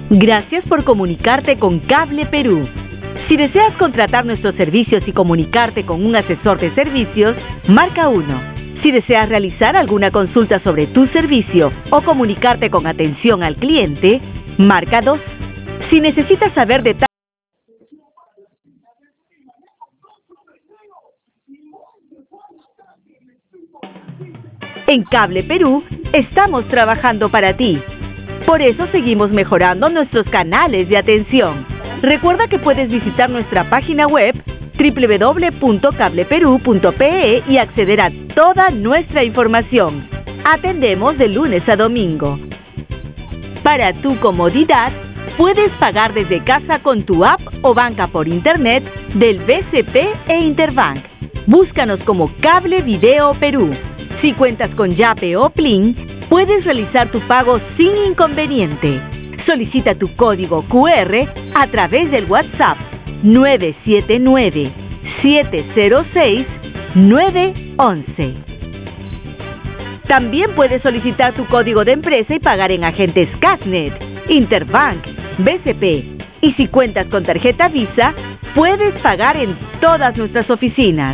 Gracias por comunicarte con Cable Perú. Si deseas contratar nuestros servicios y comunicarte con un asesor de servicios, marca 1. Si deseas realizar alguna consulta sobre tu servicio o comunicarte con atención al cliente, marca 2. Si necesitas saber detalles en Cable Perú, estamos trabajando para ti. Por eso seguimos mejorando nuestros canales de atención. Recuerda que puedes visitar nuestra página web www.cableperu.pe y acceder a toda nuestra información. Atendemos de lunes a domingo. Para tu comodidad, puedes pagar desde casa con tu app o banca por internet del BCP e Interbank. Búscanos como Cable Video Perú. Si cuentas con Yape o Plin, puedes realizar tu pago sin inconveniente. Solicita tu código QR a través del WhatsApp 979-706-911. También puedes solicitar tu código de empresa y pagar en agentes Casnet, Interbank, BCP. Y si cuentas con tarjeta Visa, puedes pagar en todas nuestras oficinas.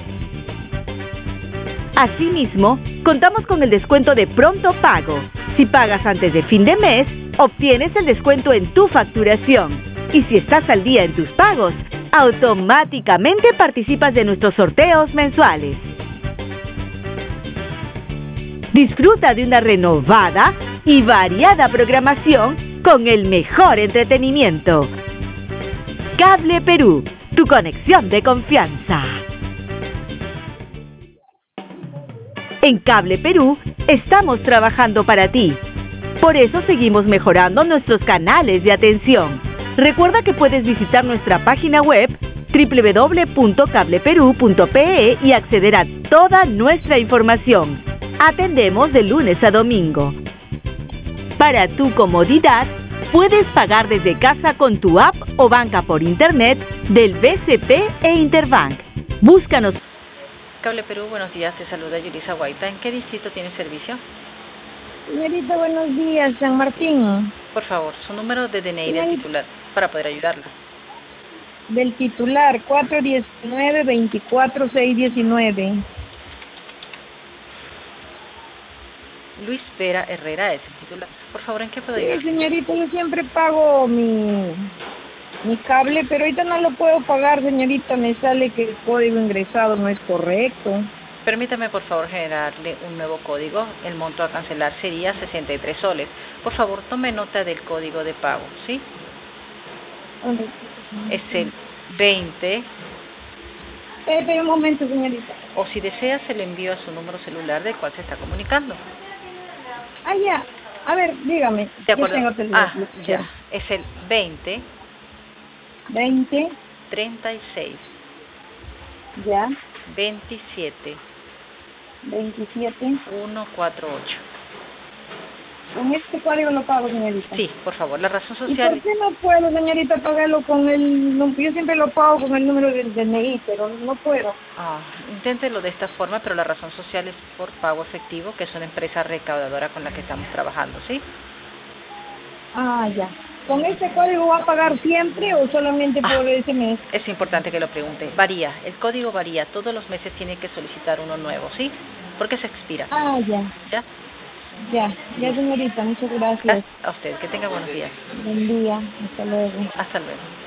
Asimismo, contamos con el descuento de pronto pago. Si pagas antes de fin de mes, obtienes el descuento en tu facturación. Y si estás al día en tus pagos, automáticamente participas de nuestros sorteos mensuales. Disfruta de una renovada y variada programación con el mejor entretenimiento. Cable Perú, tu conexión de confianza. En Cable Perú, estamos trabajando para ti. Por eso seguimos mejorando nuestros canales de atención. Recuerda que puedes visitar nuestra página web www.cableperu.pe y acceder a toda nuestra información. Atendemos de lunes a domingo. Para tu comodidad, puedes pagar desde casa con tu app o banca por internet del BCP e Interbank. Búscanos. Cable Perú, buenos días, te saluda Yulisa Guaita. ¿En qué distrito tiene servicio? Señorita, buenos días, San Martín. Por favor, su número de DNI del titular para poder ayudarla. Del titular, 419-24619. Luis Vera Herrera es el titular. Por favor, ¿en qué puedo ayudar? Sí, señorita, yo siempre pago mi cable, pero ahorita no lo puedo pagar, señorita. Me sale que el código ingresado no es correcto. Permítame, por favor, generarle un nuevo código. El monto a cancelar sería 63 soles. Por favor, tome nota del código de pago, ¿sí? Es el 20. Espera un momento, señorita. O si desea, se le envío a su número celular del cual se está comunicando. Ah, ya. A ver, dígame. De acuerdo. Ya. Es el 20. 36. Ya. 27. 148. ¿Con este código lo pago, señorita? Sí, por favor, la razón ¿Y social... por qué no puedo, señorita, pagarlo con el... Yo siempre lo pago con el número del DNI, pero no puedo. Inténtelo de esta forma, pero la razón social es por pago efectivo, que es una empresa recaudadora con la que estamos trabajando, ¿sí? Ah, ya. ¿Con este código va a pagar siempre o solamente por ese mes? Es importante que lo pregunte. Varía, el código varía. Todos los meses tiene que solicitar uno nuevo, ¿sí? Porque se expira. Ah, ya. ¿Ya? Ya, señorita, muchas gracias. A usted, que tenga buenos días. Buen día, hasta luego. Hasta luego.